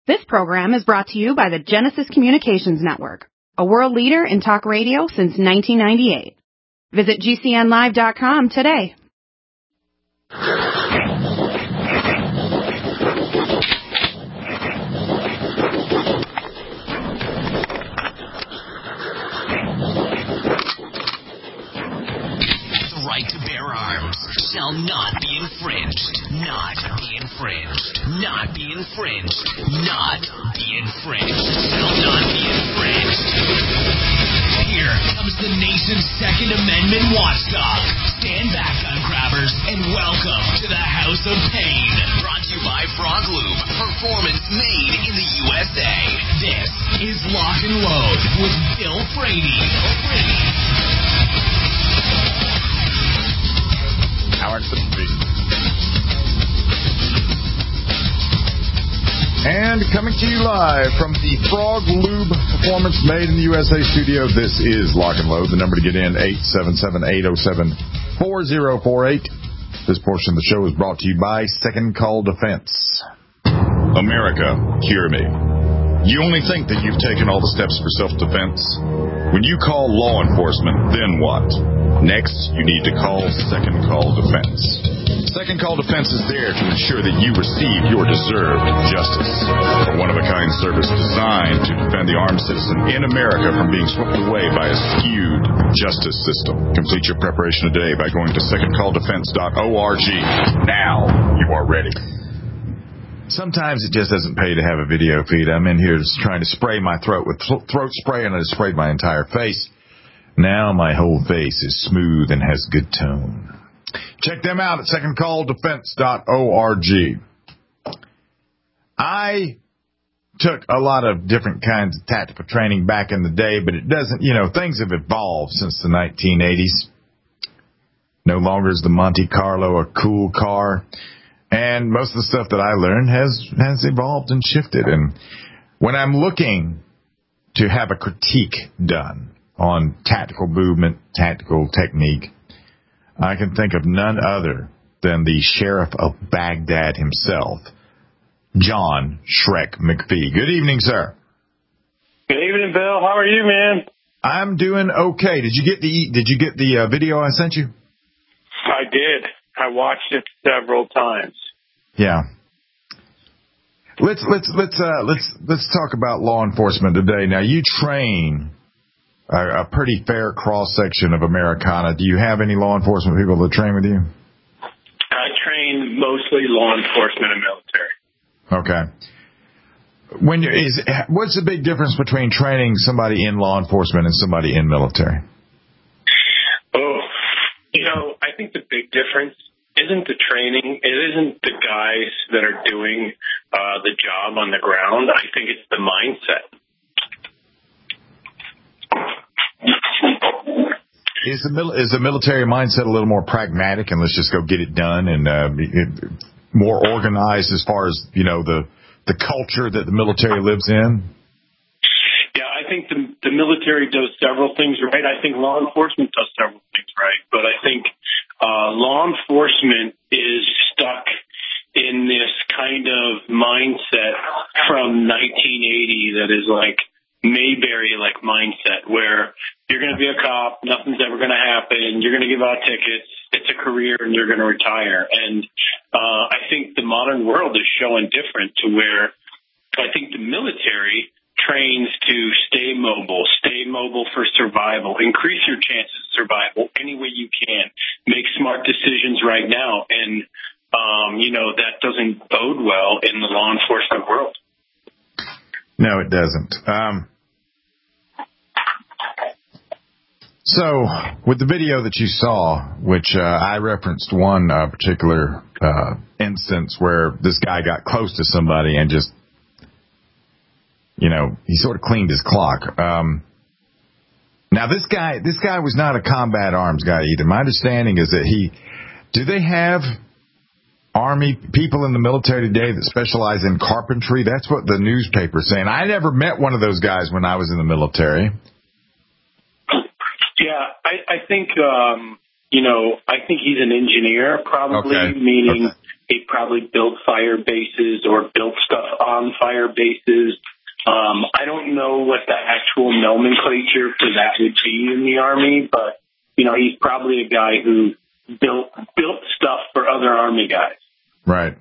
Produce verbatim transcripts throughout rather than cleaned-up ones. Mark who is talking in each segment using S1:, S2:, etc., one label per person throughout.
S1: This program is brought to you by the Genesis Communications Network, a world leader in talk radio since nineteen ninety-eight. Visit G C N live dot com today.
S2: The right to bear arms shall not be infringed. Not be infringed. Not be infringed. Not be infringed. Shall not be infringed. Here comes the nation's Second Amendment watchdog. Stand back, gun grabbers, and welcome to the House of Pain. Brought to you by Frog Lube. Performance made in the U S A. This is Lock and Load with Bill Frady. Bill Frady.
S3: Howard Sittenby. And coming to you live from the Frog Lube Performance Made in the U S A studio, this is Lock and Load. The number to get in, eight seven seven, eight oh seven, four oh four eight. This portion of the show is brought to you by Second Call Defense. America, hear me. You only think that you've taken all the steps for self-defense. When you call law enforcement, then what? Next, you need to call Second Call Defense. Second Call Defense is there to ensure that you receive your deserved justice. A one-of-a-kind service designed to defend the armed citizen in America from being swept away by a skewed justice system. Complete your preparation today by going to second call defense dot org. Now you are ready. Sometimes it just doesn't pay to have a video feed. I'm in here just trying to spray my throat with throat spray, and I just sprayed my entire face. Now my whole face is smooth and has good tone. Check them out at second call defense dot org. I took a lot of different kinds of tactical training back in the day, but it doesn't, you know, things have evolved since the nineteen eighties. No longer is the Monte Carlo a cool car. And most of the stuff that I learned has, has evolved and shifted. And when I'm looking to have a critique done on tactical movement, tactical technique, I can think of none other than the Sheriff of Baghdad himself, John Shrek McPhee. Good evening, sir.
S4: Good evening, Bill. How are you, man?
S3: I'm doing okay. Did you get the Did you get the uh, video I sent you?
S4: I did. I watched it several times.
S3: Yeah. Let's let's let's uh, let's let's talk about law enforcement today. Now, you train a, a pretty fair cross section of Americana. Do you have any law enforcement people that train with you?
S4: I train mostly law enforcement and military.
S3: Okay. When you, is what's the big difference between training somebody in law enforcement and somebody in military?
S4: Oh, you know, I think the big difference isn't the training. It isn't the guys that are doing uh, the job on the ground. I think it's the mindset.
S3: Is the mil- is the military mindset a little more pragmatic and let's just go get it done, and uh, it, more organized as far as, you know, the the culture that the military lives in?
S4: Yeah, I think the the military does several things right. I think law enforcement does several things right, but I think uh, law enforcement is stuck in this kind of mindset from nineteen eighty that is like Mayberry-like mindset, where you're going to be a cop, nothing's ever going to happen, you're going to give out tickets, it's a career, and you're going to retire. And uh, I think the modern world is showing different, to where I think the military trains to stay mobile, stay mobile for survival, increase your chances of survival any way you can, make smart decisions right now. And, um, you know, that doesn't bode well in the law enforcement world.
S3: No, it doesn't. Um, so, with the video that you saw, which uh, I referenced one uh, particular uh, instance where this guy got close to somebody and just, you know, he sort of cleaned his clock. Um, now, this guy, this guy was not a combat arms guy either. My understanding is that he, do they have Army people in the military today that specialize in carpentry? That's what the newspaper's saying. I never met one of those guys when I was in the military.
S4: Yeah, I, I think, um, you know, I think he's an engineer, probably,
S3: okay.
S4: meaning
S3: okay.
S4: he probably built fire bases or built stuff on fire bases. Um, I don't know what the actual nomenclature for that would be in the Army, but, you know, he's probably a guy who built built stuff for other Army guys.
S3: Right.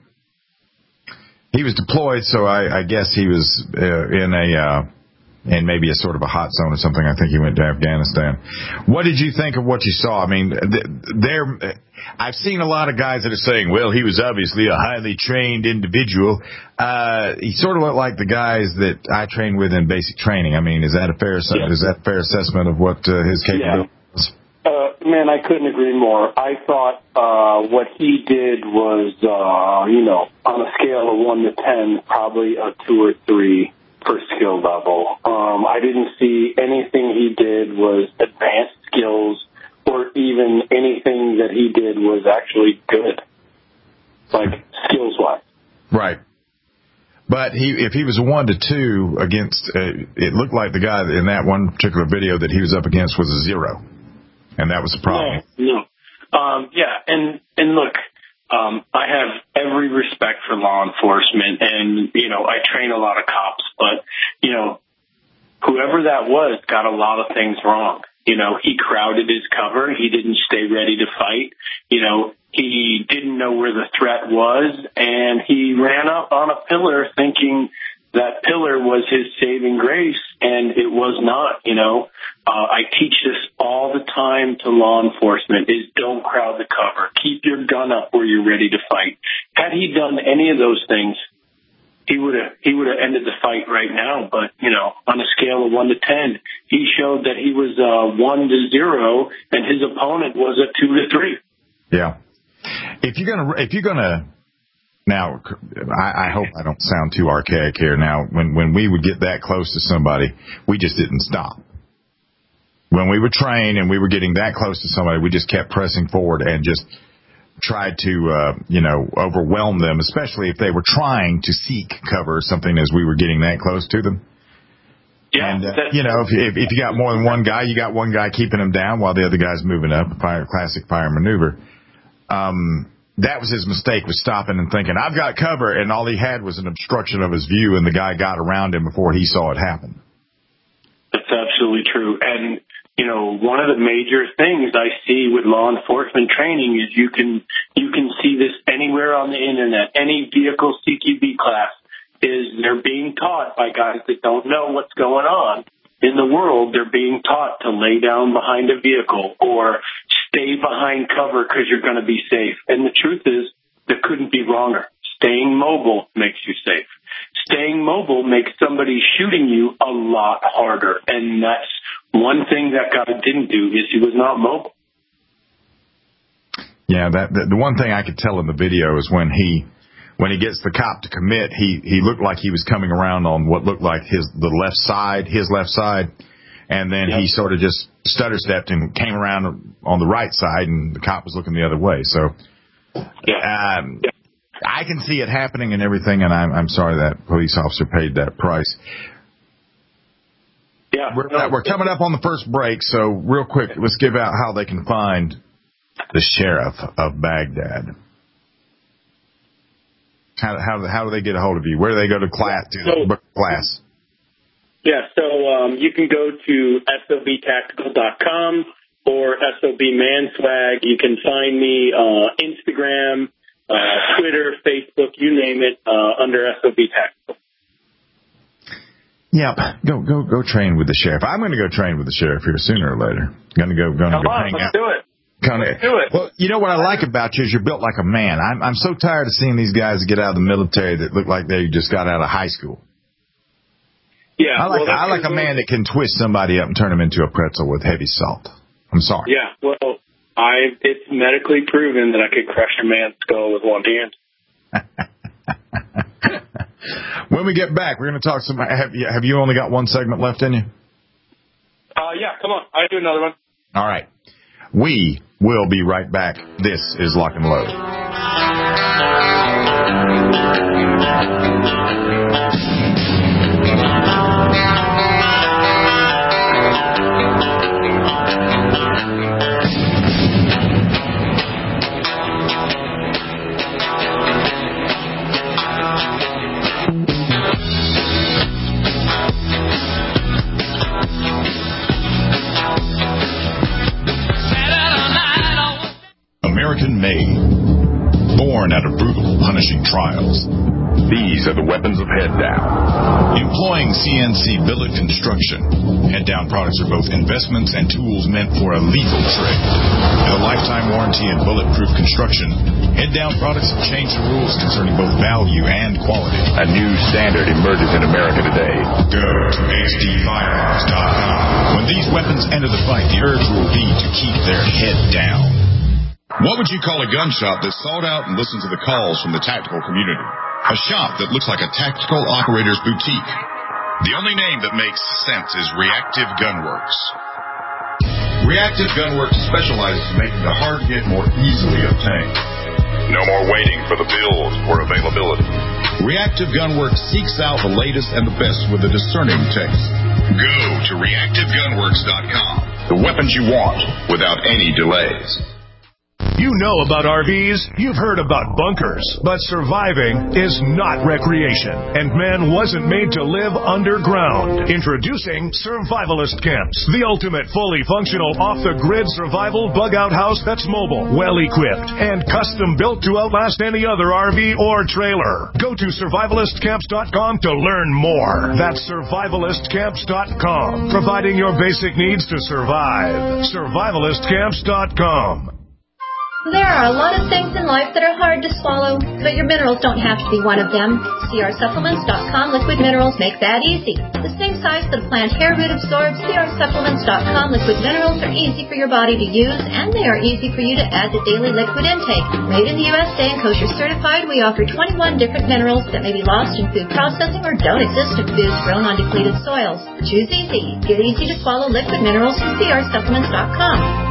S3: He was deployed, so I, I guess he was uh, in a uh, in maybe a sort of a hot zone or something. I think he went to Afghanistan. What did you think of what you saw? I mean, there. I've seen a lot of guys that are saying, well, he was obviously a highly trained individual. Uh, he sort of looked like the guys that I train with in basic training. I mean, is that a fair
S4: Yeah.
S3: is that a fair assessment of what uh, his capability was?
S4: Yeah. Uh, man, I couldn't agree more. I thought uh, what he did was, uh, you know, on a scale of one to ten, probably a two or three for skill level. Um, I didn't see anything he did was advanced skills or even anything that he did was actually good, like skills-wise.
S3: Right. But he, if he was a one to two against, uh, it looked like the guy in that one particular video that he was up against was a zero. And that was the problem.
S4: No, no. Um, yeah, and, and look, um, I have every respect for law enforcement, and, you know, I train a lot of cops, but, you know, whoever that was got a lot of things wrong. You know, he crowded his cover. He didn't stay ready to fight. You know, he didn't know where the threat was, and he ran up on a pillar thinking that pillar was his saving grace, and it was not. You know, uh, I teach this all the time to law enforcement: is don't crowd the cover. Keep your gun up where you're ready to fight. Had he done any of those things, he would have he would have ended the fight right now. But, you know, on a scale of one to ten, he showed that he was uh, one to zero, and his opponent was a two to three.
S3: Yeah. If you're gonna if you're gonna now, I, I hope I don't sound too archaic here. Now, when when we would get that close to somebody, we just didn't stop. When we would train and we were getting that close to somebody, we just kept pressing forward and just tried to, uh, you know, overwhelm them, especially if they were trying to seek cover or something as we were getting that close to them.
S4: Yeah,
S3: and, uh, you know, if, if, if you got more than one guy, you got one guy keeping them down while the other guy's moving up, fire, classic fire maneuver. Um, that was his mistake, was stopping and thinking, I've got cover, and all he had was an obstruction of his view, and the guy got around him before he saw it happen.
S4: That's absolutely true. And, you know, one of the major things I see with law enforcement training is you can you can see this anywhere on the internet. Any vehicle C Q B class is they're being taught by guys that don't know what's going on in the world. They're being taught to lay down behind a vehicle or stay behind cover because you're going to be safe. And the truth is, that couldn't be wronger. Staying mobile makes you safe. Staying mobile makes somebody shooting you a lot harder. And that's one thing that guy didn't do, is he was not mobile.
S3: Yeah, that the, the one thing I could tell in the video is when he when he gets the cop to commit, he, he looked like he was coming around on what looked like his the left side, his left side. And then yep. he sort of just stutter stepped and came around on the right side, and the cop was looking the other way. So
S4: yeah.
S3: Um, yeah. I can see it happening and everything, and I'm, I'm sorry that police officer paid that price.
S4: Yeah,
S3: we're,
S4: no,
S3: we're coming up on the first break, so real quick, let's give out how they can find the sheriff of Baghdad. How how how do they get a hold of you? Where do they go to class? To
S4: so,
S3: book class?
S4: Yeah, so um, you can go to S O B tactical dot com or S O B Manswag. You can find me uh, Instagram, uh, Twitter, Facebook, you name it, uh, under S O B Tactical.
S3: Yep, go go go train with the sheriff. I'm going to go train with the sheriff here sooner or later. Going to go going to go
S4: on,
S3: hang
S4: let's
S3: out.
S4: Do it.
S3: Kinda,
S4: let's do it.
S3: Well, you know what I like about you is you're built like a man. I'm I'm so tired of seeing these guys get out of the military that look like they just got out of high school.
S4: Yeah,
S3: I like
S4: well,
S3: I like a man that can twist somebody up and turn him into a pretzel with heavy salt. I'm sorry.
S4: Yeah, well, I it's medically proven that I could crush a man's skull with one hand.
S3: When we get back, we're going to talk some. Have you, have you only got one segment left in you?
S4: Uh, yeah, come on. I'll do another one.
S3: All right. We will be right back. This is Lock and Load.
S5: American-made. Born out of brutal, punishing trials.
S6: These are the weapons of Head Down.
S5: Employing C N C billet construction, Head Down products are both investments and tools meant for a lethal trade. With a lifetime warranty and bulletproof construction, Head Down products have changed the rules concerning both value and quality.
S6: A new standard emerges in America today.
S5: Go to H D firearms dot com. When these weapons enter the fight, the urge will be to keep their head down. What would you call a gun shop that sought out and listened to the calls from the tactical community? A shop that looks like a tactical operator's boutique. The only name that makes sense is Reactive Gunworks. Reactive Gunworks specializes in making the hard hit more easily obtained.
S6: No more waiting for the build or availability.
S5: Reactive Gunworks seeks out the latest and the best with a discerning taste. Go to reactive gunworks dot com.
S6: The weapons you want without any delays.
S7: You know about R Vs, you've heard about bunkers, but surviving is not recreation, and man wasn't made to live underground. Introducing Survivalist Camps, the ultimate fully functional off-the-grid survival bug-out house that's mobile, well-equipped, and custom-built to outlast any other R V or trailer. Go to survivalist camps dot com to learn more. That's survivalist camps dot com, providing your basic needs to survive. survivalist camps dot com.
S8: There are a lot of things in life that are hard to swallow, but your minerals don't have to be one of them. C R supplements dot com liquid minerals make that easy. The same size that a plant hair root absorbs, C R supplements dot com liquid minerals are easy for your body to use, and they are easy for you to add to daily liquid intake. Made in the U S A and kosher certified, we offer twenty-one different minerals that may be lost in food processing or don't exist in foods grown on depleted soils. Choose easy. Get easy to swallow liquid minerals from C R supplements dot com.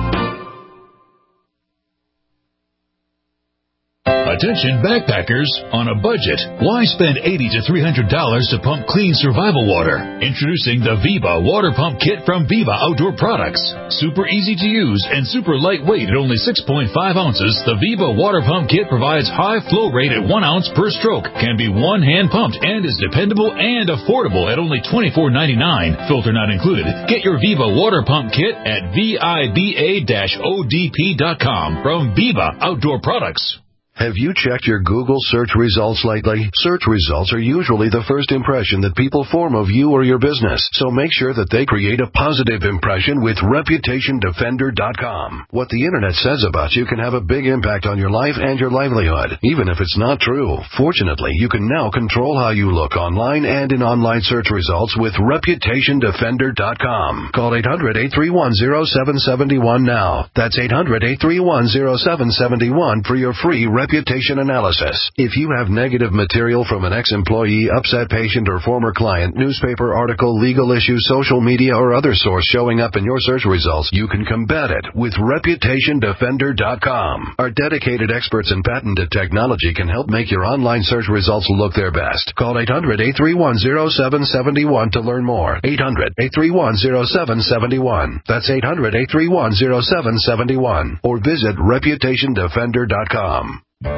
S9: Attention backpackers on a budget. Why spend eighty to three hundred dollars to pump clean survival water? Introducing the Viva Water Pump Kit from Viva Outdoor Products. Super easy to use and super lightweight at only six point five ounces, the Viva Water Pump Kit provides high flow rate at one ounce per stroke, can be one hand pumped, and is dependable and affordable at only twenty-four ninety-nine. Filter not included. Get your Viva Water Pump Kit at viba dash o d p dot com from Viva Outdoor Products.
S10: Have you checked your Google search results lately? Search results are usually the first impression that people form of you or your business, so make sure that they create a positive impression with reputation defender dot com. What the internet says about you can have a big impact on your life and your livelihood, even if it's not true. Fortunately, you can now control how you look online and in online search results with reputation defender dot com. Call eight hundred, eight three one, zero seven seven one now. That's eight hundred, eight three one, zero seven seven one for your free reputation analysis. If you have negative material from an ex-employee, upset patient, or former client, newspaper article, legal issue, social media, or other source showing up in your search results, you can combat it with reputation defender dot com. Our dedicated experts in patented technology can help make your online search results look their best. Call eight hundred, eight three one, zero seven seven one to learn more. eight hundred, eight three one, zero seven seven one. That's eight hundred, eight three one, zero seven seven one. Or visit reputation defender dot com.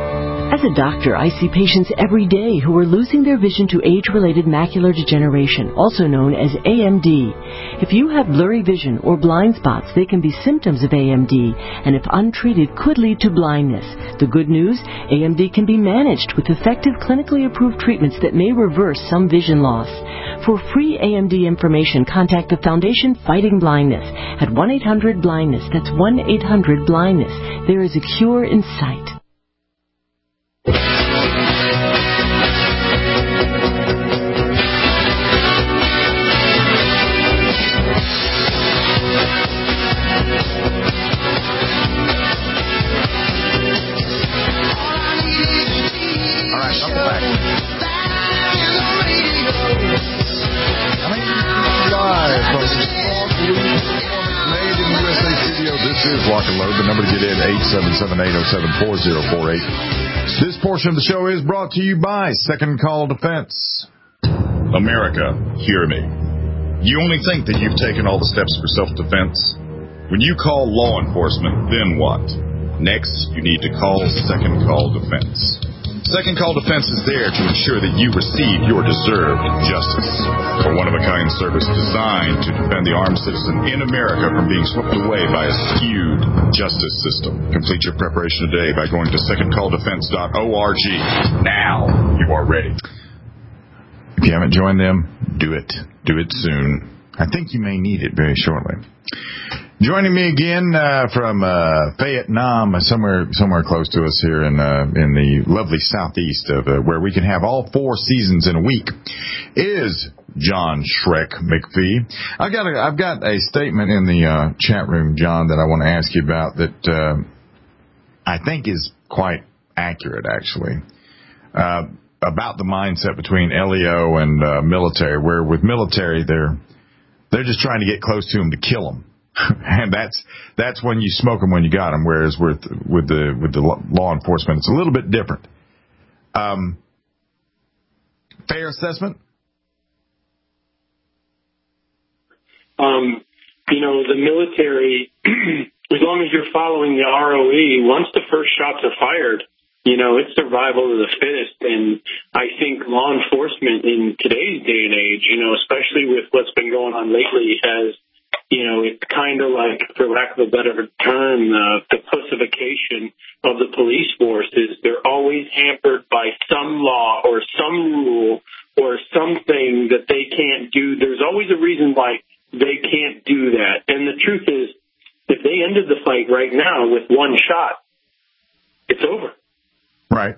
S11: As a doctor, I see patients every day who are losing their vision to age-related macular degeneration, also known as A M D. If you have blurry vision or blind spots, they can be symptoms of A M D, and if untreated, could lead to blindness. The good news, A M D can be managed with effective clinically approved treatments that may reverse some vision loss. For free A M D information, contact the Foundation Fighting Blindness at one eight hundred blindness. That's one eight hundred blindness. There is a cure in sight.
S3: Lock and Load. The number to get in, eight seven seven, eight oh seven, four oh four eight. This portion of the show is brought to you by Second Call Defense.
S5: America, hear me. You only think that you've taken all the steps for self-defense? When you call law enforcement, then what? Next, you need to call Second Call Defense. Second Call Defense is there to ensure that you receive your deserved justice. A one-of-a-kind service designed to defend the armed citizen in America from being swept away by a skewed justice system. Complete your preparation today by going to second call defense dot org. Now you are ready. If you haven't joined them, do it. Do it soon. I think you may need it very shortly. Joining me again uh, from uh, Vietnam, somewhere somewhere close to us here in uh, in the lovely southeast of uh, where we can have all four seasons in a week, is John Shrek McPhee. I've got a, I've got a statement in the uh, chat room, John, that I want to ask you about that uh, I think is quite accurate, actually, uh, about the mindset between L E O and uh, military, where with military they're they're just trying to get close to them to kill them. And that's that's when you smoke them when you got them. Whereas with with the with the law enforcement, it's a little bit different. Um, fair assessment.
S4: Um, you know, the military, as long as you're following the R O E, once the first shots are fired, you know, it's survival of the fittest. And I think law enforcement in today's day and age, you know, especially with what's been going on lately, has, you know, it's kind of like, for lack of a better term, uh, the pussification of the police forces. They're always hampered by some law or some rule or something that they can't do. There's always a reason why they can't do that. And the truth is, if they ended the fight right now with one shot, it's over.
S5: Right.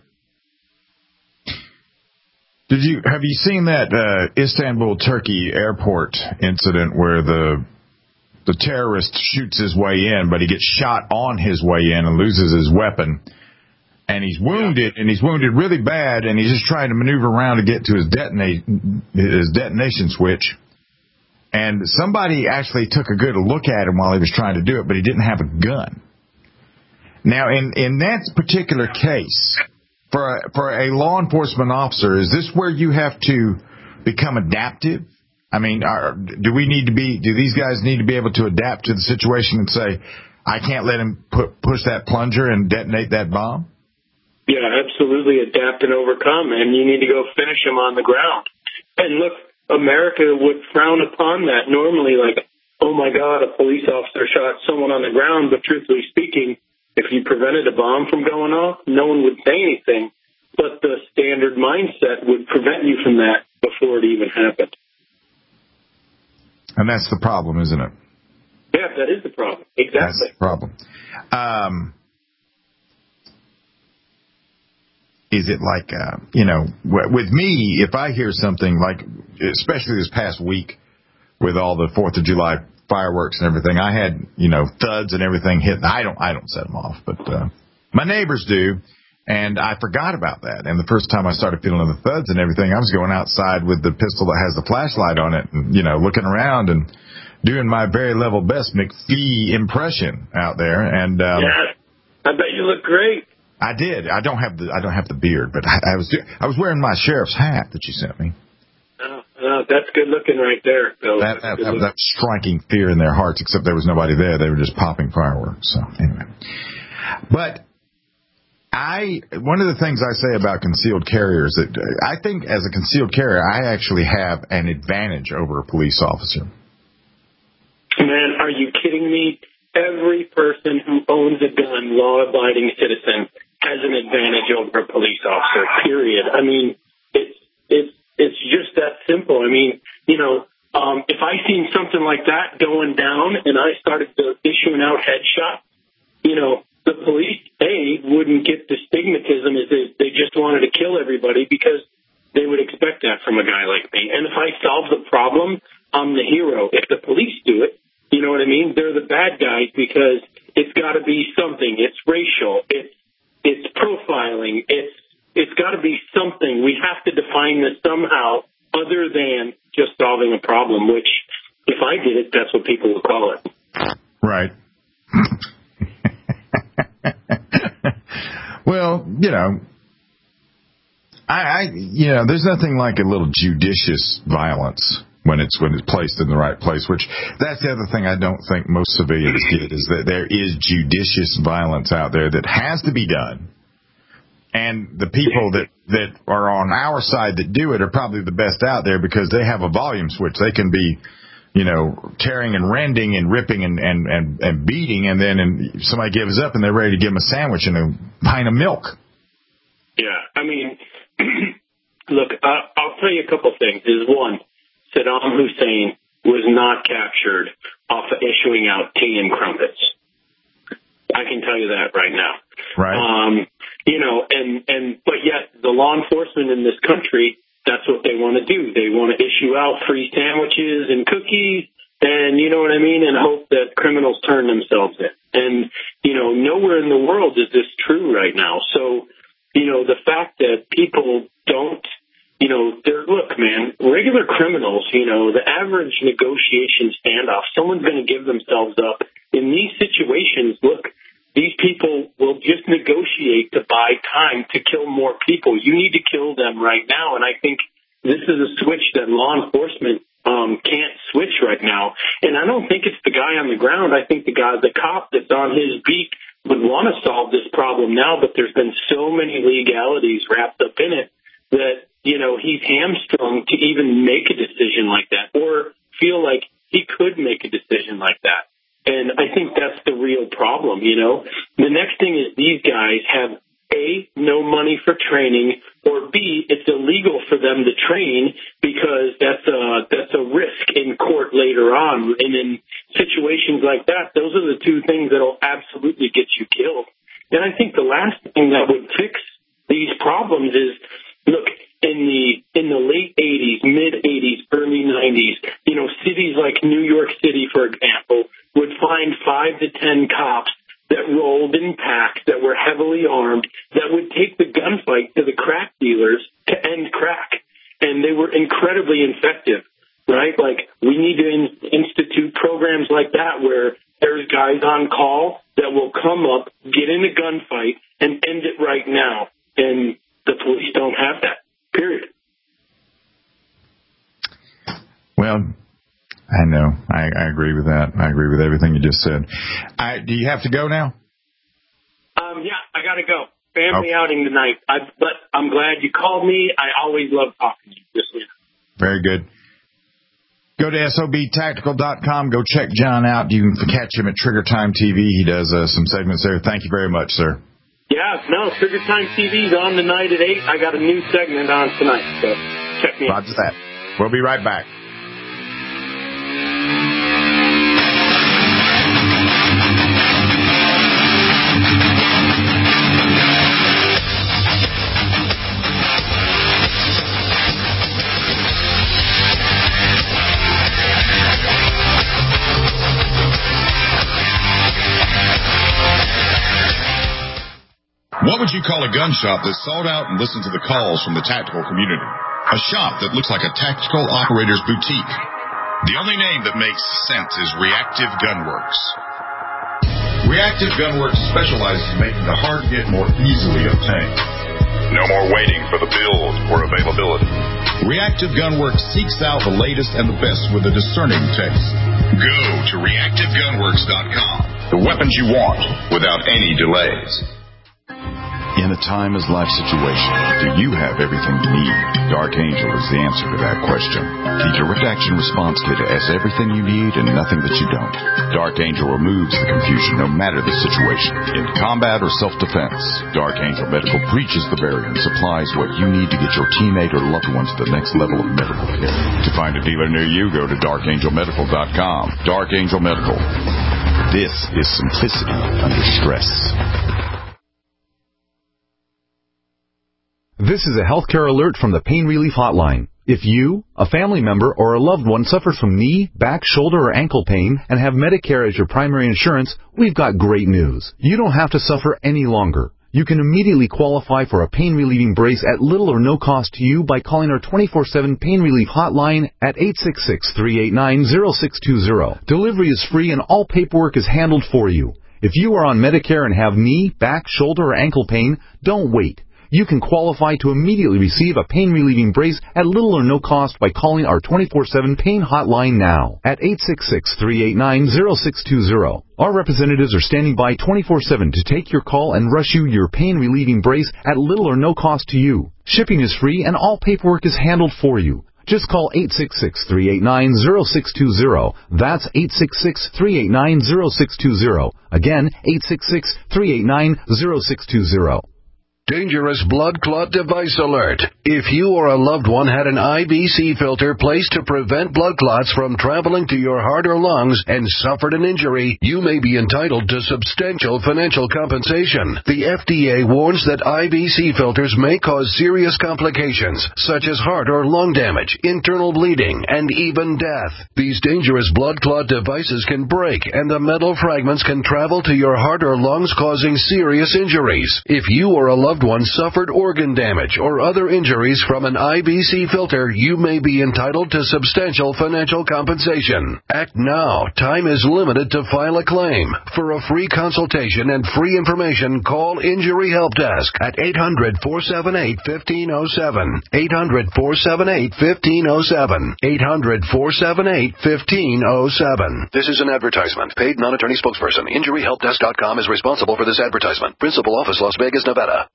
S5: Did you have you seen that uh, Istanbul, Turkey airport incident where the the terrorist shoots his way in, but he gets shot on his way in and loses his weapon, and he's wounded, and he's wounded really bad, and he's just trying to maneuver around to get to his detonate his detonation switch. And somebody actually took a good look at him while he was trying to do it, but he didn't have a gun. Now, in, in that particular case, for a, for a law enforcement officer, is this where you have to become adaptive? I mean, are, do we need to be, do these guys need to be able to adapt to the situation and say, I can't let him put, push that plunger and detonate that bomb?
S4: Yeah, absolutely. Adapt and overcome. And you need to go finish him on the ground. And look, America would frown upon that normally, like, oh my God, a police officer shot someone on the ground. But truthfully speaking, if you prevented a bomb from going off, no one would say anything. But the standard mindset would prevent you from that before it even happened.
S5: And that's the problem, isn't it?
S4: Yeah, that is the problem. Exactly.
S5: That's the problem. Um, is it like, uh, you know, with me, if I hear something like, especially this past week with all the Fourth of July fireworks and everything, I had, you know, thuds and everything hit. I don't, I don't set them off, but uh, my neighbors do. And I forgot about that. And the first time I started feeling the thuds and everything, I was going outside with the pistol that has the flashlight on it and, you know, looking around and doing my very level best McPhee impression out there. And um,
S4: yeah, I bet you look great.
S5: I did. I don't have the I don't have the beard, but I, I was I was wearing my sheriff's hat that you sent me.
S4: Oh, oh that's good looking right there, Bill.
S5: That that, that, that striking fear in their hearts, except there was nobody there. They were just popping fireworks. So anyway, but. I one of the things I say about concealed carriers that I think as a concealed carrier I actually have an advantage over a police officer.
S4: Man, are you kidding me? Every person who owns a gun, law-abiding citizen, has an advantage over a police officer. Period. I mean, it's it's it's just that simple. I mean, you know, um, if I seen something like that going down and I started issuing out headshots, you know. The police, A, wouldn't get the stigmatism as they, they just wanted to kill everybody because they would expect that from a guy like me. And if I solve the problem, I'm the hero. If the police do it, you know what I mean? They're the bad guys because it's got to be something. It's racial. It's it's profiling. It's it's got to be something. We have to define this somehow other than just solving a problem, which if I did it, that's what people would call it.
S5: Right. Well, you know, I, I, you know, there's nothing like a little judicious violence when it's when it's placed in the right place. Which that's the other thing I don't think most civilians get is that there is judicious violence out there that has to be done,
S3: And the people that, that are on our side that do it are probably the best out there because they have a volume switch. They can be, you know, tearing and rending and ripping and, and, and, and beating, and then and somebody gives up and they're ready to give them a sandwich and a pint of milk.
S4: Yeah, I mean, look, uh, I'll tell you a couple things. Is one, Saddam Hussein was not captured off of issuing out tea and crumpets. I can tell you that right now.
S3: Right.
S4: Um, you know, and, and but yet the law enforcement in this country, that's what they want to do. They want to issue out free sandwiches and cookies and, you know what I mean, and hope that criminals turn themselves in. And, you know, nowhere in the world is this true right now. So, you know, the fact that people don't, you know, they're, look, man, regular criminals, you know, the average negotiation standoff, someone's going to give themselves up. In these situations, look, these people will just negotiate to buy time to kill more people. You need to kill them right now. And I think this is a switch that law enforcement um, can't switch right now. And I don't think it's the guy on the ground. I think the guy, the cop that's on his beat would want to solve this problem now, but there's been so many legalities wrapped up in it that, you know, he's hamstrung to even make a decision like that or feel like he could make a decision like that. And I think that's the real problem, you know. The next thing is these guys have, A, no money for training, or B, it's illegal for them to train because that's a, that's a risk in court later on. And in situations like that, those are the two things that will absolutely get you killed. And I think the last thing that would fix these problems is, look, in the in the late eighties, mid-eighties, early nineties, you know, cities like New York City, for example, would find five to ten cops that rolled in packs that were heavily armed that would take the gunfight to the crack dealers to end crack. And they were incredibly effective, right? Like, we need to in- institute programs like that where there's guys on call that will come up, get in a gunfight, and end it right now. And the police don't have that, period.
S3: Well, I know. I, I agree with that. I agree with everything you just said. I, do you have to go now?
S4: Um, yeah, I got to go. Family oh. outing tonight. I, but I'm glad you called me. I always love talking to you this week.
S3: Very good. Go to S O B tactical dot com. Go check John out. You can catch him at Trigger Time T V. He does uh, some segments there. Thank you very much, sir.
S4: Yeah, no, Trigger Time T V's on tonight at eight. I got a new segment on tonight, so check me out.
S3: Roger that. We'll be right back.
S5: What would you call a gun shop that sought out and listened to the calls from the tactical community? A shop that looks like a tactical operator's boutique. The only name that makes sense is Reactive Gunworks. Reactive Gunworks specializes in making the hard-to-get more easily obtained.
S6: No more waiting for the build or availability.
S5: Reactive Gunworks seeks out the latest and the best with a discerning taste. Go to reactive gunworks dot com.
S6: The weapons you want without any delays.
S5: In a time-as-life situation, do you have everything you need? Dark Angel is the answer to that question. The Direct Action Response Kit has everything you need and nothing that you don't. Dark Angel removes the confusion no matter the situation. In combat or self-defense, Dark Angel Medical breaches the barrier and supplies what you need to get your teammate or loved one to the next level of medical care. To find a dealer near you, go to dark angel medical dot com. Dark Angel Medical. This is simplicity under stress.
S12: This is a healthcare alert from the Pain Relief Hotline. If you, a family member, or a loved one suffers from knee, back, shoulder, or ankle pain and have Medicare as your primary insurance, we've got great news. You don't have to suffer any longer. You can immediately qualify for a pain-relieving brace at little or no cost to you by calling our twenty-four seven Pain Relief Hotline at eight six six, three eight nine, zero six two zero. Delivery is free and all paperwork is handled for you. If you are on Medicare and have knee, back, shoulder, or ankle pain, don't wait. you can qualify to immediately receive a pain-relieving brace at little or no cost by calling our twenty-four seven pain hotline now at eight six six, three eight nine, zero six two zero. Our representatives are standing by twenty-four seven to take your call and rush you your pain-relieving brace at little or no cost to you. Shipping is free and all paperwork is handled for you. Just call eight six six, three eight nine, zero six two zero. That's eight six six, three eight nine, zero six two zero. Again, eight six six, three eight nine, zero six two zero.
S10: Dangerous blood clot device alert. If you or a loved one had an I B C filter placed to prevent blood clots from traveling to your heart or lungs and suffered an injury, you may be entitled to substantial financial compensation. The F D A warns that I B C filters may cause serious complications, such as heart or lung damage, internal bleeding, and even death. These dangerous blood clot devices can break, and the metal fragments can travel to your heart or lungs, causing serious injuries. If you or a loved one suffered organ damage or other injuries from an I B C filter, you may be entitled to substantial financial compensation. Act now. Time is limited to file a claim. For a free consultation and free information, call Injury Help Desk at eight hundred, four seven eight, one five zero seven. eight hundred, four seven eight, one five zero seven. eight hundred, four seven eight, one five zero seven. This is an advertisement. Paid non-attorney spokesperson. Injury Help Desk dot com is responsible for this advertisement. Principal office, Las Vegas, Nevada.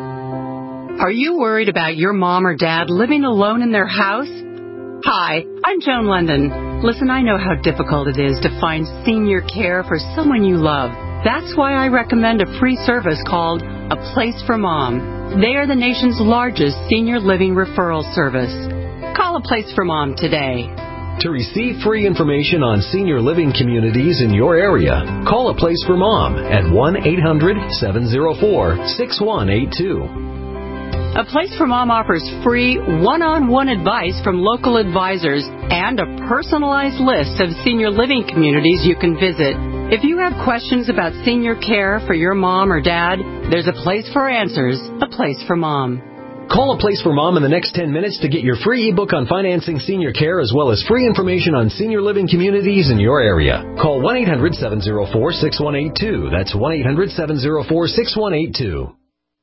S1: Are you worried about your mom or dad living alone in their house? Hi, I'm Joan London. Listen, I know how difficult it is to find senior care for someone you love. That's why I recommend a free service called A Place for Mom. They are the nation's largest senior living referral service. Call A Place for Mom today.
S13: To receive free information on senior living communities in your area, call A Place for Mom at one eight hundred, seven oh four, six one eight two.
S1: A Place for Mom offers free one-on-one advice from local advisors and a personalized list of senior living communities you can visit. If you have questions about senior care for your mom or dad, there's a place for answers, A Place for Mom.
S13: Call A Place for Mom in the next ten minutes to get your free ebook on financing senior care as well as free information on senior living communities in your area. Call one eight hundred, seven oh four, six one eight two. That's one eight hundred, seven oh four, six one eight two.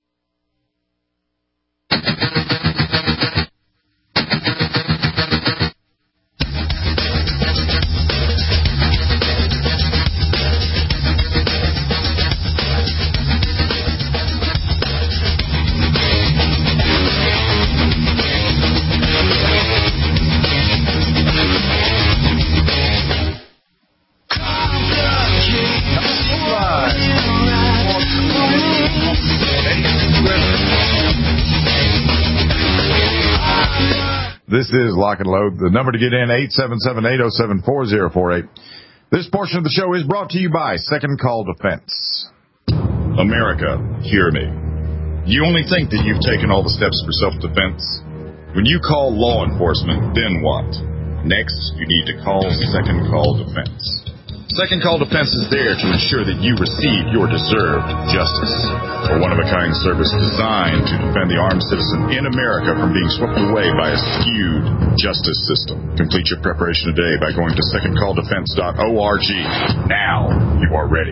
S3: This is Lock and Load. The number to get in, eight seven seven, eight oh seven, four oh four eight. This portion of the show is brought to you by Second Call Defense.
S5: America, hear me. You only think that you've taken all the steps for self-defense? When you call law enforcement, then what? Next, you need to call Second Call Defense. Second Call Defense is there to ensure that you receive your deserved justice. A one-of-a-kind service designed to defend the armed citizen in America from being swept away by a skewed justice system. Complete your preparation today by going to second call defense dot org. Now you are ready.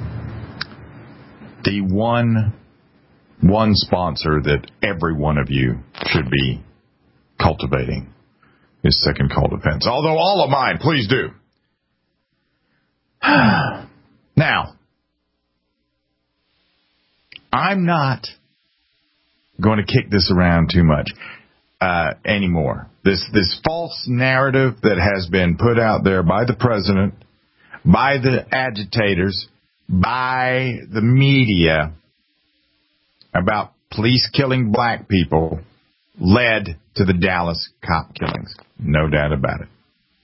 S3: The one, one sponsor that every one of you should be cultivating is Second Call Defense. Although all of mine, please do. Now, I'm not going to kick this around too much uh, anymore. This this false narrative that has been put out there by the president, by the agitators, by the media about police killing black people led to the Dallas cop killings. No doubt about it.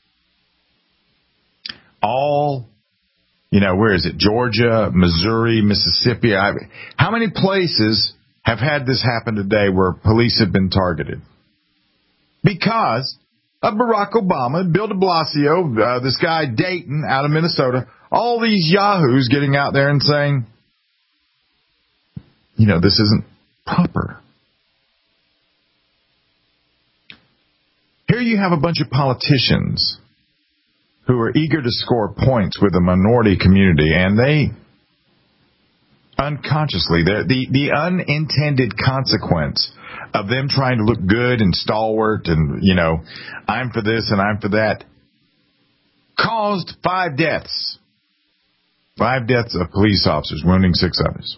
S3: All, you know, where is it? Georgia, Missouri, Mississippi. I, how many places have had this happen today where police have been targeted? Because of Barack Obama, Bill de Blasio, uh, this guy Dayton out of Minnesota, all these yahoos getting out there and saying, you know, this isn't proper. Here you have a bunch of politicians who are eager to score points with the minority community, and they unconsciously. The, the, the unintended consequence of them trying to look good and stalwart and, you know, I'm for this and I'm for that, caused five deaths. Five deaths of police officers, wounding six others.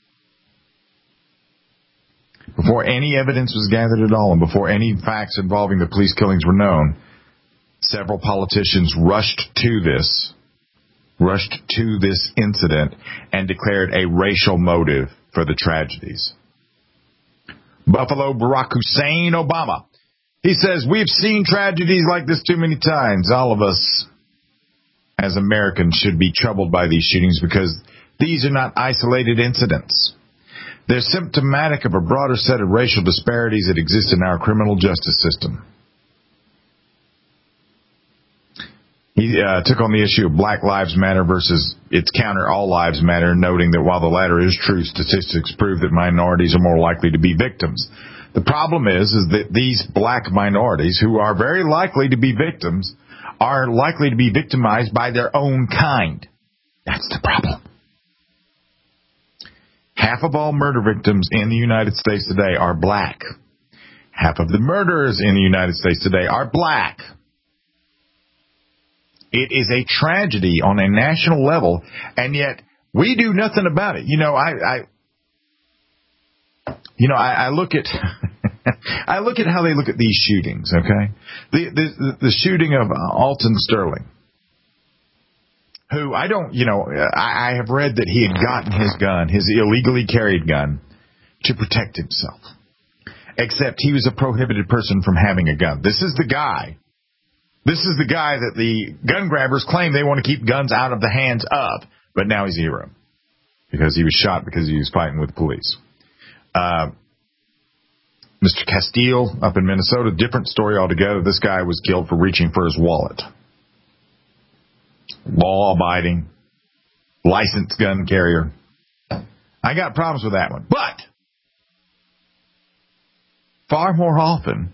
S3: Before any evidence was gathered at all and before any facts involving the police killings were known, several politicians rushed to this, rushed to this incident and declared a racial motive for the tragedies. Buffalo Barack Hussein Obama. He says, we've seen tragedies like this too many times. All of us as Americans should be troubled by these shootings because these are not isolated incidents. They're symptomatic of a broader set of racial disparities that exist in our criminal justice system. He uh, took on the issue of Black Lives Matter versus its counter All Lives Matter, noting that while the latter is true, statistics prove that minorities are more likely to be victims. The problem is, is that these black minorities, who are very likely to be victims, are likely to be victimized by their own kind. That's the problem. Half of all murder victims in the United States today are black. Half of the murderers in the United States today are black. It is a tragedy on a national level, and yet we do nothing about it. You know, I, I you know, I, I look at, I look at how they look at these shootings. Okay, the the, the shooting of Alton Sterling, who I don't, you know, I, I have read that he had gotten his gun, his illegally carried gun, to protect himself. Except he was a prohibited person from having a gun. This is the guy. This is the guy that the gun grabbers claim they want to keep guns out of the hands of, but now he's a hero because he was shot because he was fighting with police. Uh, Mister Castile up in Minnesota, different story altogether. This guy was killed for reaching for his wallet. Law-abiding, licensed gun carrier. I got problems with that one. But far more often,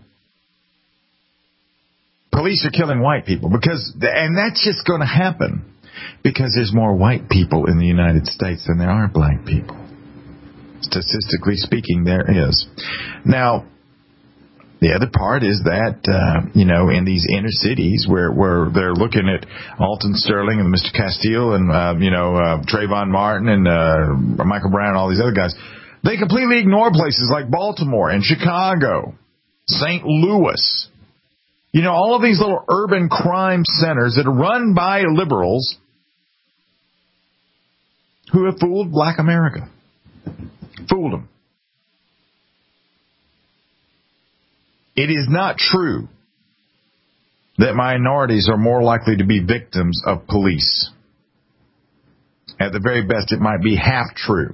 S3: police are killing white people because, and that's just going to happen because there's more white people in the United States than there are black people. Statistically speaking, there is. Now, the other part is that, uh, you know, in these inner cities where, where they're looking at Alton Sterling and Mister Castile and, uh, you know, uh, Trayvon Martin and uh, Michael Brown and all these other guys, they completely ignore places like Baltimore and Chicago, Saint Louis. You know, all of these little urban crime centers that are run by liberals who have fooled black America. Fooled them. It is not true that minorities are more likely to be victims of police. At the very best, it might be half true.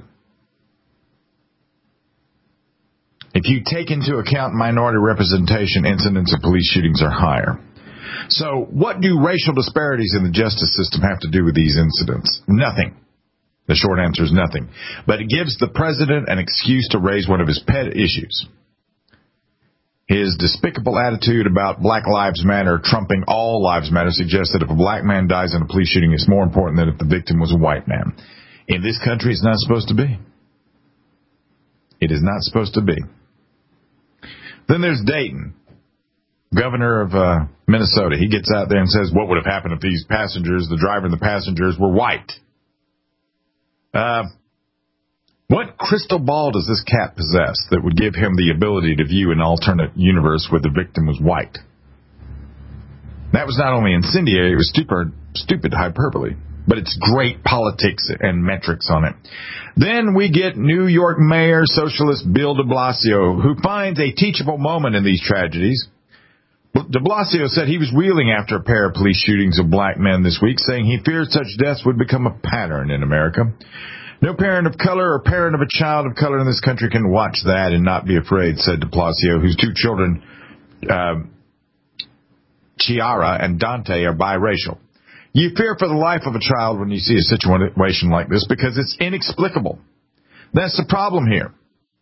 S3: If you take into account minority representation, incidents of police shootings are higher. So what do racial disparities in the justice system have to do with these incidents? Nothing. The short answer is nothing. But it gives the president an excuse to raise one of his pet issues. His despicable attitude about Black Lives Matter trumping all lives matter suggests that if a black man dies in a police shooting, it's more important than if the victim was a white man. In this country, it's not supposed to be. It is not supposed to be. Then there's Dayton, governor of uh, Minnesota. He gets out there and says, what would have happened if these passengers, the driver and the passengers, were white? Uh, what crystal ball does this cat possess that would give him the ability to view an alternate universe where the victim was white? That was not only incendiary, it was stupid, stupid hyperbole, but it's great politics and metrics on it. Then we get New York Mayor Socialist Bill de Blasio, who finds a teachable moment in these tragedies. De Blasio said he was reeling after a pair of police shootings of black men this week, saying he feared such deaths would become a pattern in America. No parent of color or parent of a child of color in this country can watch that and not be afraid, said de Blasio, whose two children, uh, Chiara and Dante, are biracial. You fear for the life of a child when you see a situation like this because it's inexplicable. That's the problem here.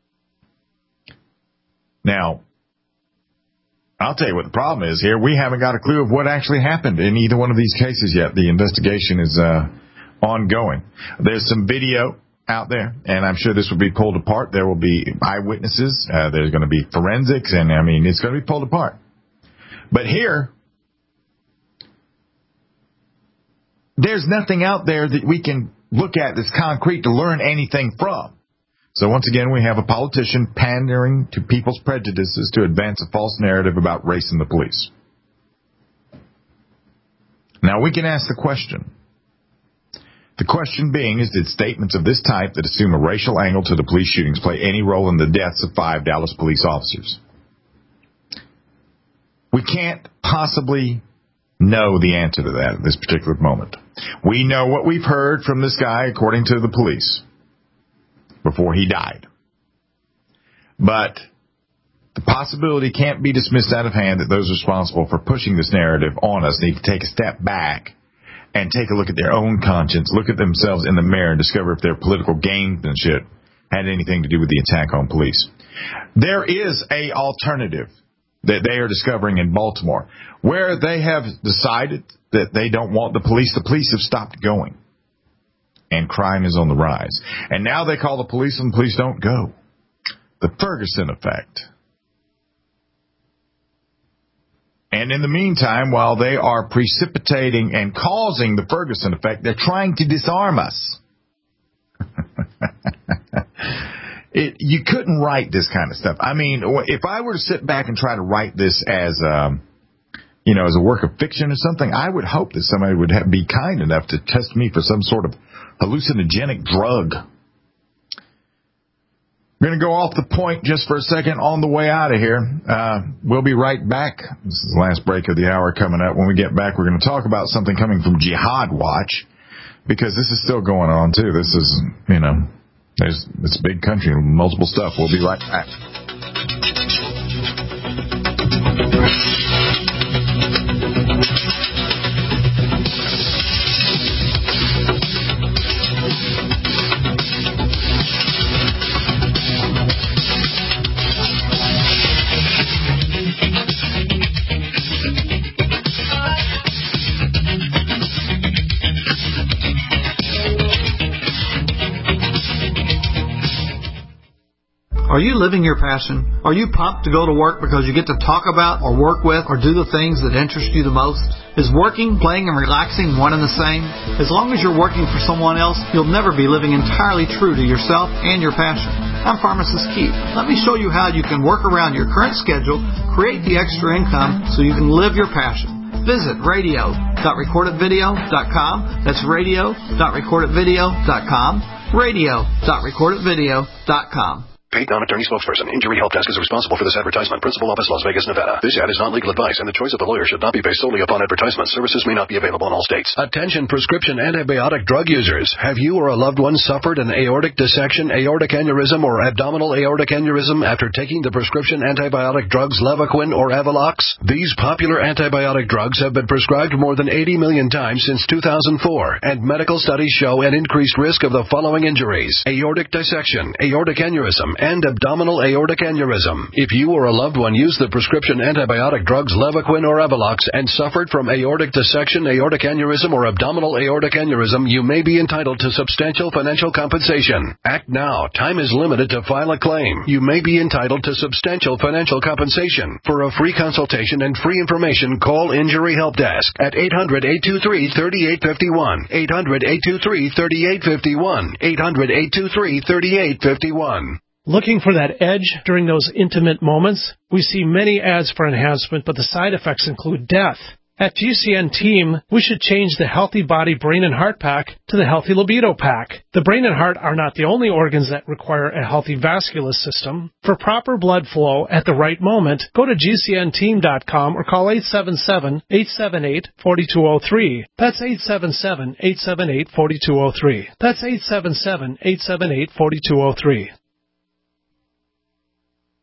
S3: Now, I'll tell you what the problem is here. We haven't got a clue of what actually happened in either one of these cases yet. The investigation is uh, ongoing. There's some video out there, and I'm sure this will be pulled apart. There will be eyewitnesses. Uh, there's going to be forensics, and, I mean, it's going to be pulled apart. But here, there's nothing out there that we can look at that's concrete to learn anything from. So once again, we have a politician pandering to people's prejudices to advance a false narrative about race in the police. Now, we can ask the question. The question being is, did statements of this type that assume a racial angle to the police shootings play any role in the deaths of five Dallas police officers? We can't possibly know the answer to that at this particular moment. We know what we've heard from this guy, according to the police, before he died. But the possibility can't be dismissed out of hand that those responsible for pushing this narrative on us need to take a step back and take a look at their own conscience, look at themselves in the mirror, and discover if their political gamesmanship had anything to do with the attack on police. There is a alternative that they are discovering in Baltimore, where they have decided that they don't want the police. The police have stopped going, and crime is on the rise. And now they call the police, and the police don't go. The Ferguson effect. And in the meantime, while they are precipitating and causing the Ferguson effect, they're trying to disarm us. It, you couldn't write this kind of stuff. I mean, if I were to sit back and try to write this as, um, you know, as a work of fiction or something, I would hope that somebody would have, be kind enough to test me for some sort of hallucinogenic drug. We're going to go off the point just for a second on the way out of here. Uh, we'll be right back. This is the last break of the hour coming up. When we get back, we're going to talk about something coming from Jihad Watch, because this is still going on, too. This is, you know, there's it's a big country, multiple stuff. We'll be right back.
S14: Are you living your passion? Are you pumped to go to work because you get to talk about or work with or do the things that interest you the most? Is working, playing, and relaxing one and the same? As long as you're working for someone else, you'll never be living entirely true to yourself and your passion. I'm Pharmacist Keith. Let me show you how you can work around your current schedule, create the extra income so you can live your passion. Visit radio dot record it video dot com. That's radio dot record it video dot com. radio dot record it video dot com.
S10: Paid non-attorney spokesperson. Injury Help Desk is responsible for this advertisement. Principal office, Las Vegas, Nevada. This ad is not legal advice, and the choice of the lawyer should not be based solely upon advertisement. Services may not be available in all states. Attention prescription antibiotic drug users. Have you or a loved one suffered an aortic dissection, aortic aneurysm, or abdominal aortic aneurysm after taking the prescription antibiotic drugs Levaquin or Avelox? These popular antibiotic drugs have been prescribed more than eighty million times since two thousand four, and medical studies show an increased risk of the following injuries: aortic dissection, aortic aneurysm, and abdominal aortic aneurysm. If you or a loved one used the prescription antibiotic drugs Levaquin or Avelox and suffered from aortic dissection, aortic aneurysm, or abdominal aortic aneurysm, you may be entitled to substantial financial compensation. Act now. Time is limited to file a claim. You may be entitled to substantial financial compensation. For a free consultation and free information, call Injury Help Desk at eight hundred, eight two three, three eight five one, eight hundred, eight two three, three eight five one, eight hundred, eight two three, three eight five one.
S15: Looking for that edge during those intimate moments? We see many ads for enhancement, but the side effects include death. At G C N Team, we should change the Healthy Body Brain and Heart Pack to the Healthy Libido Pack. The brain and heart are not the only organs that require a healthy vascular system. For proper blood flow at the right moment, go to G C N team dot com or call eight seven seven, eight seven eight, four two zero three. That's eight seven seven, eight seven eight, four two zero three. That's eight seven seven, eight seven eight, four two zero three.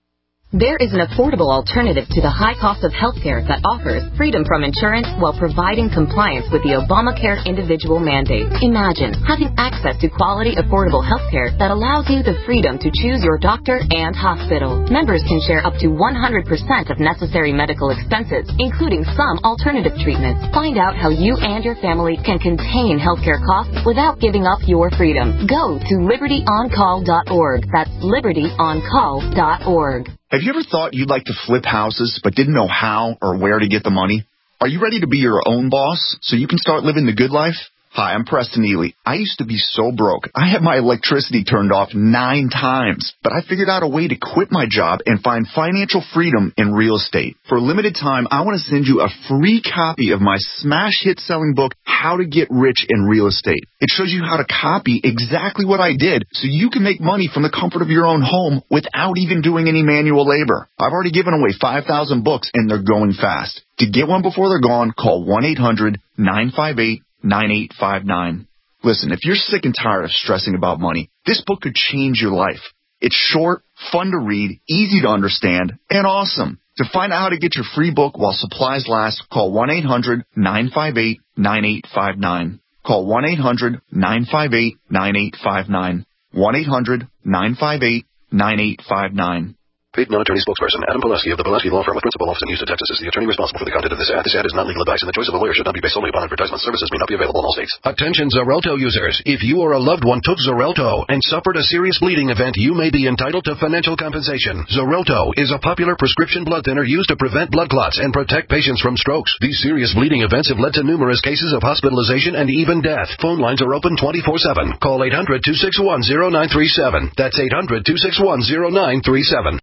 S16: There is an affordable alternative to the high cost of healthcare that offers freedom from insurance while providing compliance with the Obamacare individual mandate. Imagine having access to quality, affordable healthcare that allows you the freedom to choose your doctor and hospital. Members can share up to one hundred percent of necessary medical expenses, including some alternative treatments. Find out how you and your family can contain healthcare costs without giving up your freedom. Go to liberty on call dot org. That's liberty on call dot org.
S17: Have you ever thought you'd like to flip houses but didn't know how or where to get the money? Are you ready to be your own boss so you can start living the good life? Hi, I'm Preston Ely. I used to be so broke. I had my electricity turned off nine times, but I figured out a way to quit my job and find financial freedom in real estate. For a limited time, I want to send you a free copy of my smash hit selling book, How to Get Rich in Real Estate. It shows you how to copy exactly what I did so you can make money from the comfort of your own home without even doing any manual labor. I've already given away five thousand books and they're going fast. To get one before they're gone, call one eight hundred nine five eight nine eight five nine. Listen, if you're sick and tired of stressing about money, this book could change your life. It's short, fun to read, easy to understand, and awesome. To find out how to get your free book while supplies last, call one eight hundred nine five eight nine eight five nine. Call one eight hundred nine five eight nine eight five nine. one eight hundred nine five eight nine eight five nine.
S10: Paid non-attorney spokesperson Adam Pileski of the Pileski Law Firm with principal office in Houston, Texas is the attorney responsible for the content of this ad. This ad is not legal advice, and the choice of a lawyer should not be based solely upon advertisement. Services may not be available in all states. Attention Xarelto users. If you or a loved one took Xarelto and suffered a serious bleeding event, you may be entitled to financial compensation. Xarelto is a popular prescription blood thinner used to prevent blood clots and protect patients from strokes. These serious bleeding events have led to numerous cases of hospitalization and even death. Phone lines are open twenty-four seven. Call eight hundred two six one zero nine three seven. That's eight hundred two six one zero nine three seven.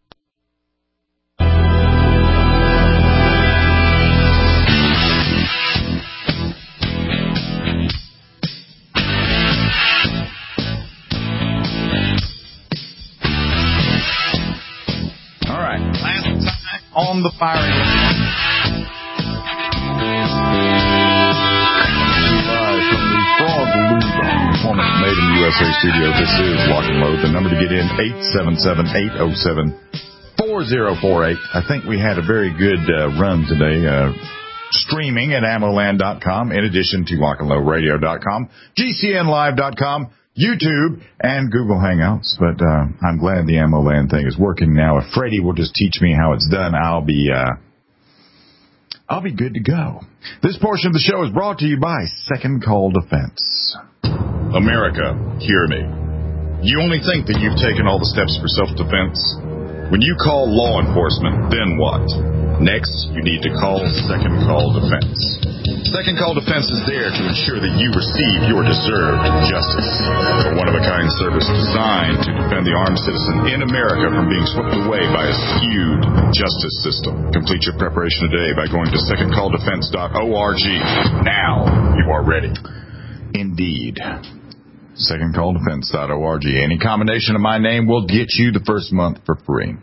S3: On the firing line. Live from the Frog Lube Performance Made in the U S A studio, this is Lock and Load. The number to get in, eight seven seven, eight oh seven, four oh four eight. I think we had a very good uh, run today, uh, streaming at ammo land dot com, in addition to lock and load radio dot com, G C N live dot com, YouTube, and Google Hangouts. But uh, I'm glad the AmmoLand thing is working now. If Freddie will just teach me how it's done, I'll be uh, I'll be good to go. This portion of the show is brought to you by Second Call Defense.
S5: America, hear me. You only think that you've taken all the steps for self-defense? When you call law enforcement, then what? Next, you need to call Second Call Defense. Second Call Defense is there to ensure that you receive your deserved justice. A one-of-a-kind service designed to defend the armed citizen in America from being swept away by a skewed justice system. Complete your preparation today by going to second call defense dot org. Now you are ready.
S3: Indeed. second call defense dot org. Any combination of my name will get you the first month for free.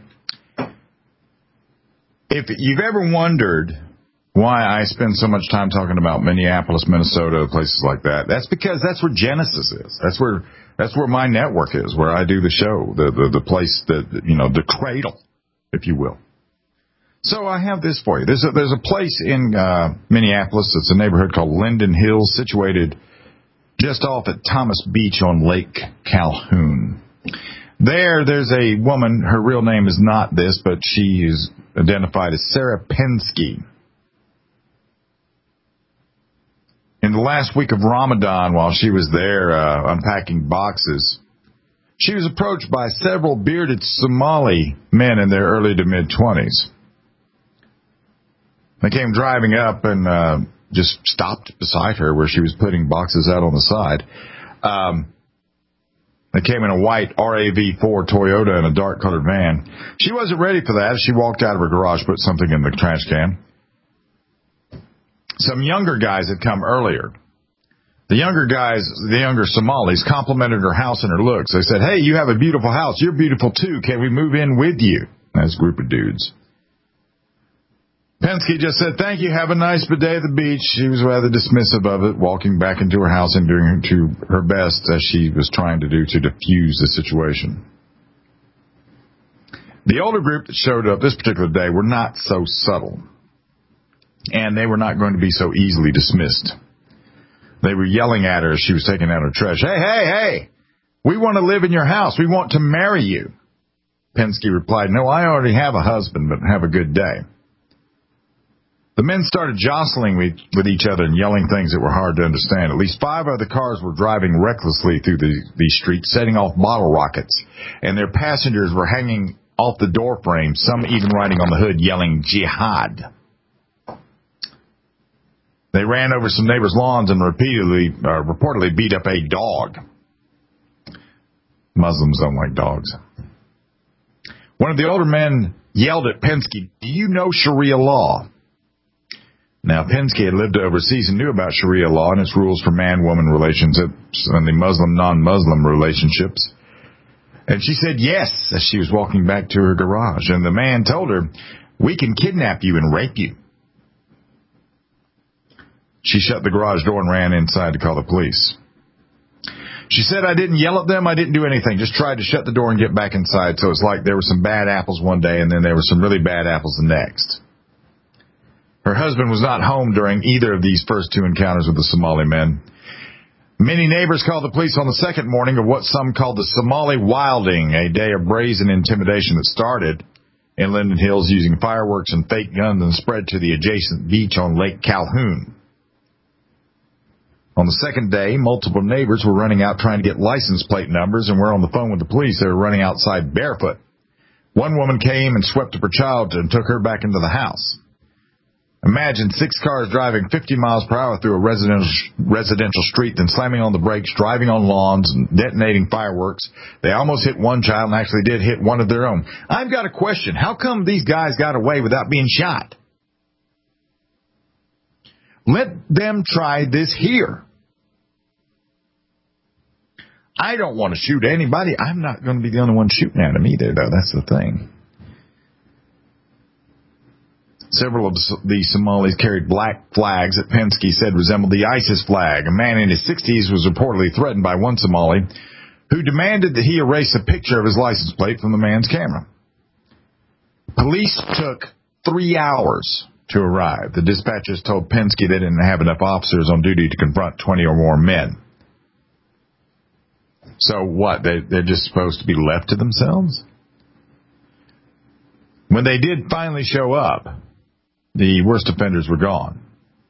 S3: If you've ever wondered why I spend so much time talking about Minneapolis, Minnesota, places like that, that's because that's where Genesis is. That's where that's where my network is, where I do the show, the the, the place that, you know, the cradle, if you will. So I have this for you. There's a, there's a place in uh, Minneapolis. It's a neighborhood called Linden Hills, situated just off at Thomas Beach on Lake Calhoun. There, there's a woman. Her real name is not this, but she is identified as Sarah Penske. In the last week of Ramadan, while she was there uh, unpacking boxes, she was approached by several bearded Somali men in their early to mid-twenties. They came driving up and uh, just stopped beside her where she was putting boxes out on the side. Um, they came in a white R A V four Toyota and a dark-colored van. She wasn't ready for that. She walked out of her garage, put something in the trash can. Some younger guys had come earlier. The younger guys, the younger Somalis, complimented her house and her looks. They said, "Hey, you have a beautiful house. You're beautiful, too. Can we move in with you?" That's a group of dudes. Penske just said, "Thank you. Have a nice day at the beach." She was rather dismissive of it, walking back into her house and doing to her best as she was trying to do to defuse the situation. The older group that showed up this particular day were not so subtle, and they were not going to be so easily dismissed. They were yelling at her as she was taking out her trash. Hey, hey, hey, we want to live in your house. We want to marry you. Penske replied, no, I already have a husband, but have a good day. The men started jostling with, with each other and yelling things that were hard to understand. At least five other cars were driving recklessly through the, these streets, setting off bottle rockets, and their passengers were hanging off the door frame, some even riding on the hood yelling jihad. They ran over some neighbors' lawns and repeatedly, uh, reportedly beat up a dog. Muslims don't like dogs. One of the older men yelled at Penske, do you know Sharia law? Now, Penske had lived overseas and knew about Sharia law and its rules for man-woman relationships and the Muslim-non-Muslim relationships. And she said yes as she was walking back to her garage. And the man told her, we can kidnap you and rape you. She shut the garage door and ran inside to call the police. She said, I didn't yell at them. I didn't do anything. Just tried to shut the door and get back inside. So it's like there were some bad apples one day and then there were some really bad apples the next. Her husband was not home during either of these first two encounters with the Somali men. Many neighbors called the police on the second morning of what some called the Somali Wilding, a day of brazen intimidation that started in Linden Hills using fireworks and fake guns and spread to the adjacent beach on Lake Calhoun. On the second day, multiple neighbors were running out trying to get license plate numbers and were on the phone with the police. They were running outside barefoot. One woman came and swept up her child and took her back into the house. Imagine six cars driving fifty miles per hour through a residential residential street, then slamming on the brakes, driving on lawns, and detonating fireworks. They almost hit one child and actually did hit one of their own. I've got a question. How come these guys got away without being shot? Let them try this here. I don't want to shoot anybody. I'm not going to be the only one shooting at them either, though. That's the thing. Several of the Somalis carried black flags that Penske said resembled the ISIS flag. A man in his sixties was reportedly threatened by one Somali who demanded that he erase a picture of his license plate from the man's camera. Police took three hours to arrive. The dispatchers told Penske they didn't have enough officers on duty to confront twenty or more men. So what? They, they're just supposed to be left to themselves? When they did finally show up, the worst offenders were gone.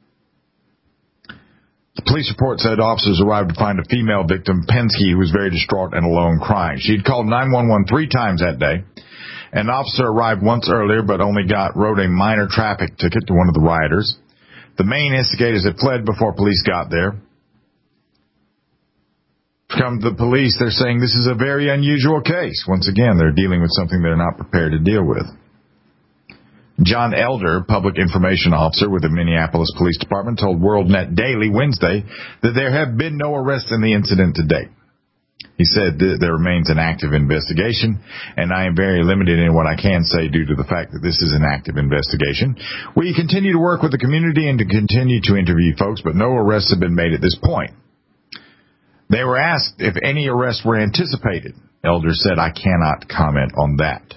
S3: The police report said officers arrived to find a female victim, Penske, who was very distraught and alone crying. She had called nine one one three times that day. An officer arrived once earlier but only got wrote a minor traffic ticket to one of the rioters. The main instigators had fled before police got there. Come to the police, they're saying this is a very unusual case. Once again, they're dealing with something they're not prepared to deal with. John Elder, public information officer with the Minneapolis Police Department, told WorldNet Daily Wednesday that there have been no arrests in the incident to date. He said that there remains an active investigation, and I am very limited in what I can say due to the fact that this is an active investigation. We continue to work with the community and to continue to interview folks, but no arrests have been made at this point. They were asked if any arrests were anticipated. Elder said, I cannot comment on that.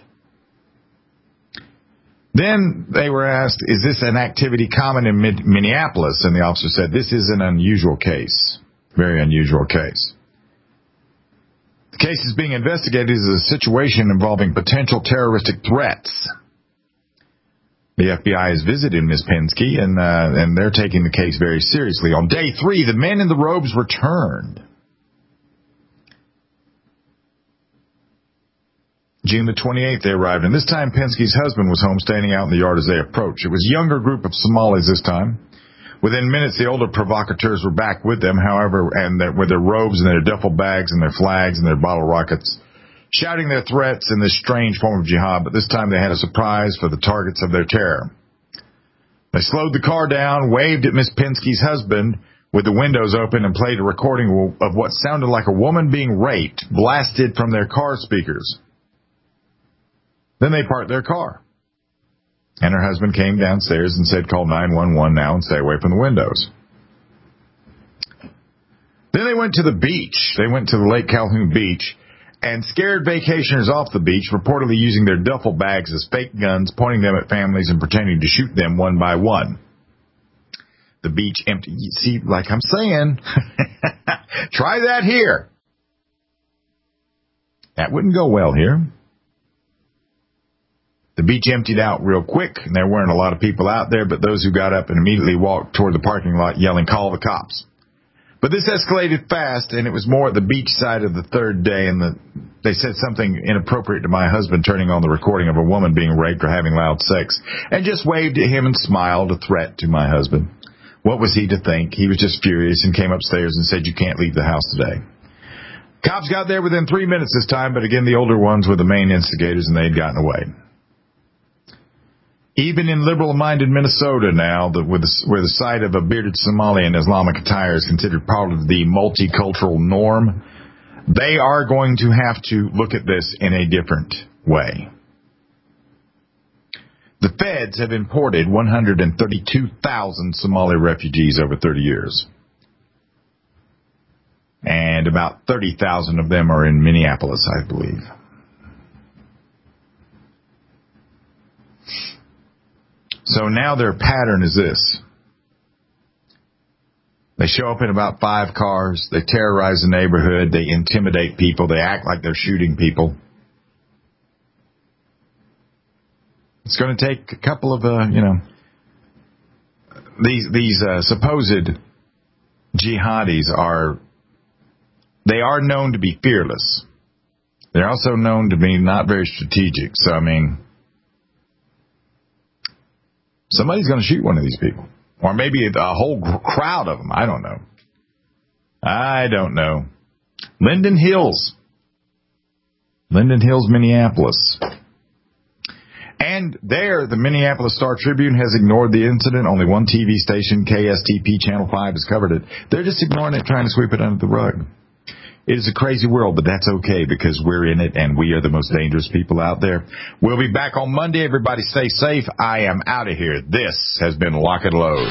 S3: Then they were asked, is this an activity common in Minneapolis? And the officer said, this is an unusual case, very unusual case. The case is being investigated as a situation involving potential terroristic threats. The F B I has visited Miz Penske, and, uh, and they're taking the case very seriously. On day three, the men in the robes returned. June the twenty-eighth, they arrived, and this time Penske's husband was home standing out in the yard as they approached. It was a younger group of Somalis this time. Within minutes, the older provocateurs were back with them, however, and their, with their robes and their duffel bags and their flags and their bottle rockets, shouting their threats in this strange form of jihad, but this time they had a surprise for the targets of their terror. They slowed the car down, waved at Miss Penske's husband with the windows open, and played a recording of what sounded like a woman being raped, blasted from their car speakers. Then they parked their car. And her husband came downstairs and said, call nine one one now and stay away from the windows. Then they went to the beach. They went to the Lake Calhoun beach, and scared vacationers off the beach, reportedly using their duffel bags as fake guns, pointing them at families and pretending to shoot them one by one. The beach empty. You see, like I'm saying, try that here. That wouldn't go well here. The beach emptied out real quick, and there weren't a lot of people out there, but those who got up and immediately walked toward the parking lot yelling, "Call the cops." But this escalated fast, and it was more at the beach side of the third day, and the, they said something inappropriate to my husband, turning on the recording of a woman being raped or having loud sex, and just waved at him and smiled a threat to my husband. What was he to think? He was just furious and came upstairs and said, "You can't leave the house today." Cops got there within three minutes this time, but again, the older ones were the main instigators, and they had gotten away. Even in liberal-minded Minnesota now, the, with the, where the sight of a bearded Somali in Islamic attire is considered part of the multicultural norm, they are going to have to look at this in a different way. The feds have imported one hundred thirty-two thousand Somali refugees over thirty years. And about thirty thousand of them are in Minneapolis, I believe. So now their pattern is this. They show up in about five cars. They terrorize the neighborhood. They intimidate people. They act like they're shooting people. It's going to take a couple of, uh, you know, these these uh, supposed jihadis are, they are known to be fearless. They're also known to be not very strategic. So, I mean, somebody's going to shoot one of these people. Or maybe a whole crowd of them. I don't know. I don't know. Linden Hills. Linden Hills, Minneapolis. And there, the Minneapolis Star-Tribune has ignored the incident. Only one T V station, K S T P Channel five, has covered it. They're just ignoring it, trying to sweep it under the rug. It is a crazy world, but that's okay because we're in it and we are the most dangerous people out there. We'll be back on Monday. Everybody stay safe. I am out of here. This has been Lock and Load.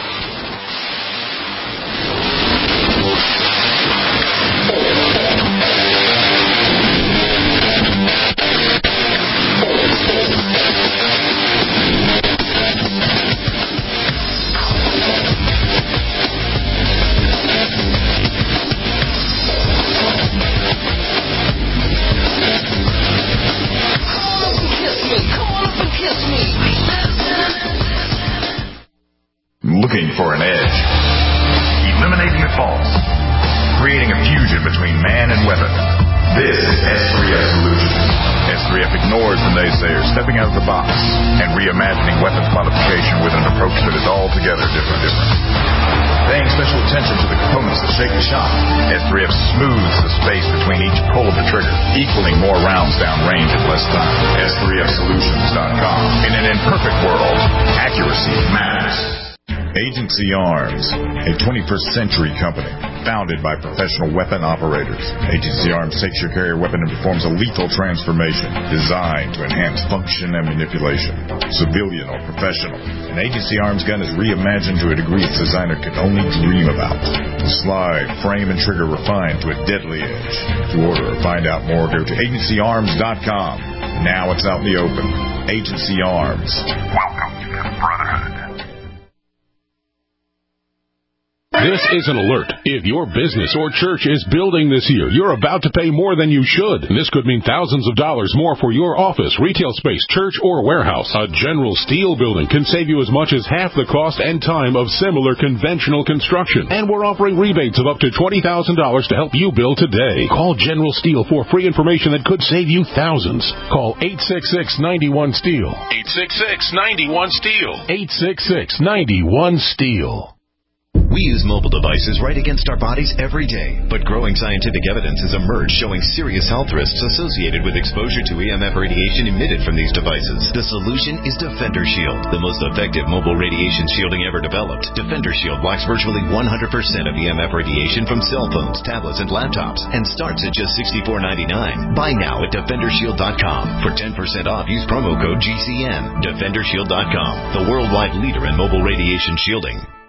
S3: Looking for an edge. Eliminating the false. Creating a fusion between man and weapon. This is S three F Solutions. S three F ignores the naysayers, stepping out of the box and reimagining weapons modification with an approach that is altogether different. different. Paying special attention to the components that shake the shot, S three F smooths the space between each pull of the trigger, equaling more rounds downrange in less time. S three F Solutions dot com. In an imperfect world, accuracy matters. Agency Arms, a twenty-first century company, founded by professional weapon operators. Agency Arms takes your carrier weapon and performs a lethal transformation designed to enhance function and manipulation. Civilian or professional, an Agency Arms gun is reimagined to a degree its designer could only dream about. Slide, frame, and trigger refined to a deadly edge. To order or find out more, go to agency arms dot com. Now it's out in the open. Agency Arms. Welcome to the Brotherhood.
S18: This is an alert. If your business or church is building this year, you're about to pay more than you should. This could mean thousands of dollars more for your office, retail space, church, or warehouse. A General Steel building can save you as much as half the cost and time of similar conventional construction. And we're offering rebates of up to twenty thousand dollars to help you build today. Call General Steel for free information that could save you thousands. Call eight six six, nine one, STEEL. eight six six, nine one, STEEL. eight six six, nine one, STEEL.
S19: We use mobile devices right against our bodies every day, but growing scientific evidence has emerged showing serious health risks associated with exposure to E M F radiation emitted from these devices. The solution is Defender Shield, the most effective mobile radiation shielding ever developed. Defender Shield blocks virtually one hundred percent of E M F radiation from cell phones, tablets, and laptops, and starts at just sixty-four ninety-nine. Buy now at defender shield dot com. For ten percent off, use promo code G C N. defender shield dot com, the worldwide leader in mobile radiation shielding.